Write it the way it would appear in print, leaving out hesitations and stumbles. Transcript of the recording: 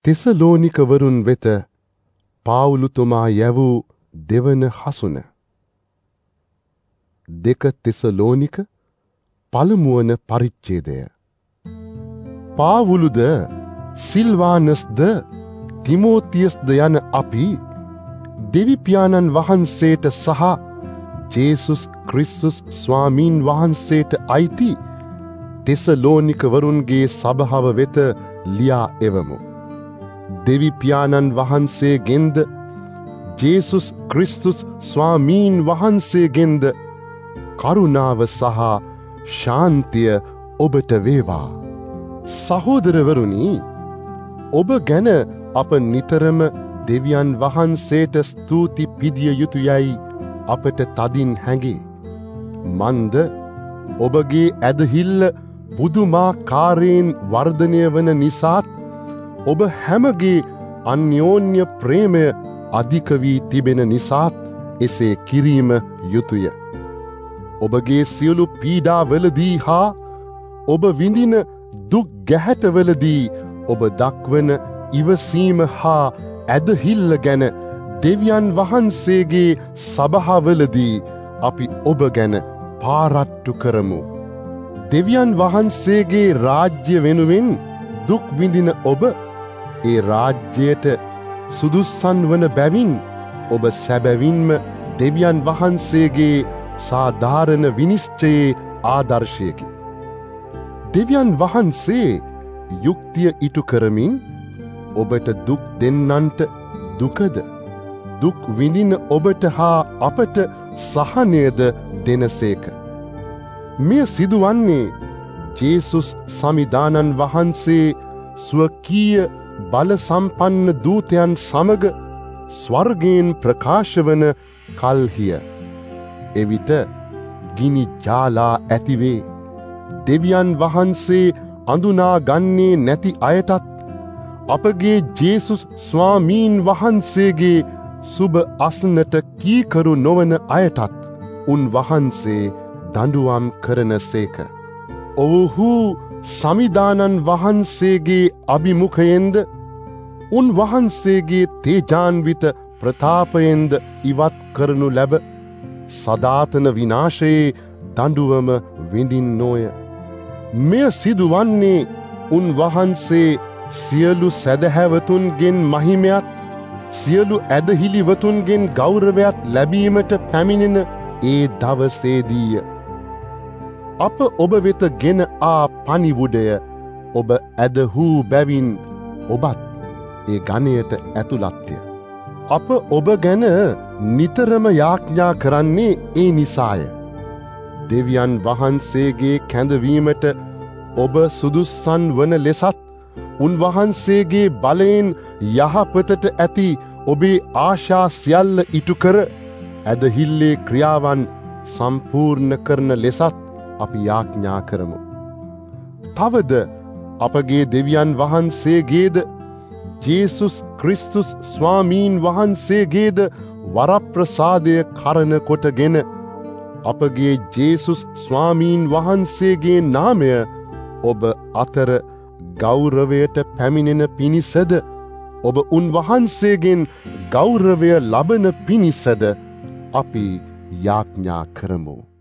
තෙසලෝනිකවරුන් වෙත පාවුලුතුමා යැවූ දෙවන හසුන. 2 තෙසලෝනික පළමුවන පරිච්ඡේදය. පාවුලුද සිල්වානස්ද තිමෝතියස්ද යන අපි දෙවිපියාණන් වහන්සේට සහ ජේසුස් ක්‍රිස්තුස් ස්වාමීන් වහන්සේට අයිති තෙසලෝනිකවරුන්ගේ සභාව වෙත ලියා එවමු. දෙවිපියාණන් වහන්සේගෙන්ද ජේසුස් ක්‍රිස්තුස් ස්වාමීන් වහන්සේගෙන්ද කරුණාව සහ ශාන්තිය ඔබට වේවා. සහෝදරවරුනි, ඔබ ගැන අප නිතරම දෙවියන් වහන්සේට ස්තුති පිදිය යුතුයයි අපට තදින් හැඟේ. මන්ද ඔබගේ ඇදහිල්ල පුදුමාකාරයෙන් වර්ධනය වන නිසාත් ඔබ හැමගේ අන්‍යෝන්‍ය ප්‍රේමය අධික වී තිබෙන නිසාත් එසේ කිරීම යුතුය. ඔබගේ සියලු පීඩාවලදී හා ඔබ විඳින දුක් ගැහැටවලදී ඔබ දක්වන ඉවසීම හා ඇදහිල්ල ගැන දෙවියන් වහන්සේගේ සභාවලදී අපි ඔබ ගැන පාරට්ටු කරමු. දෙවියන් වහන්සේගේ රාජ්‍ය වෙනුවෙන් දුක් විඳින ඔබ ඒ රාජ්‍යයට සුදුස්සන් වන බැවින් ඔබ සැබවින්ම දෙවියන් වහන්සේගේ සාධාරණ විනිශ්චයේ ආදර්ශයකි. දෙවියන් වහන්සේ යුක්තිය ඉටු කරමින් ඔබට දුක් දෙන්නන්ට දුකද, දුක් විඳින ඔබට හා අපට සහනයද දෙනසේක. මෙය සිදුවන්නේ ජේසුස් සමිදානන් වහන්සේ ස්වකීය බල සම්පන්න දූතයන් සමග ස්වර්ගයෙන් ප්‍රකාශ වන කල්හිය. එවිට ගිනි ජාලා ඇතිවේ. දෙවියන් වහන්සේ අඳුනා ගන්නේ නැති අයටත් අපගේ ජේසුස් ස්වාමීන් වහන්සේගේ සුබ අසනට කීකරු නොවන අයටත් උන්වහන්සේ දඬුවම් කරන සේක. ඔවුහු සමිදානන් වහන්සේගේ අභිමුඛයෙන්ද උන්වහන්සේගේ තේජාන්විත ප්‍රතාපයෙන්ද ඉවත් කරනු ලැබ සදාතන විනාශයේ දඬුවම විඳින්නෝය. මෙය සිදුවන්නේ උන්වහන්සේ සියලු සැදැහැවතුන්ගෙන් මහිමයත් සියලු ඇදහිලිවතුන්ගෙන් ගෞරවයක් ලැබීමට පැමිණෙන ඒ දවසේදීය. අප ඔබ වෙත ගෙන ආ පණිවුඩය ඔබ ඇදහූ බැවින් ඔබත් ඒ ගණයට ඇතුළත්ය. අප ඔබ ගැන නිතරම යාඥා කරන්නේ ඒ නිසාය. දෙවියන් වහන්සේගේ කැඳවීමට ඔබ සුදුස්සන් වන ලෙසත් උන්වහන්සේගේ බලයෙන් යහපතට ඇති ඔබේ ආශා සියල්ල ඉටු කර ඇදහිල්ලේ ක්‍රියාවන් සම්පූර්ණ කරන ලෙසත් අපි යාඥා කරමු. තවද අපගේ දෙවියන් වහන්සේගේද ජේසුස් ක්‍රිස්තුස් ස්වාමීන් වහන්සේගේද වරප්‍රසාදය කරන කොටගෙන අපගේ ජේසුස් ස්වාමීන් වහන්සේගේ නාමය ඔබ අතර ගෞරවයට පැමිණෙන පිණිසද ඔබ උන්වහන්සේගෙන් ගෞරවය ලබන පිණිසද අපි යාඥා කරමු.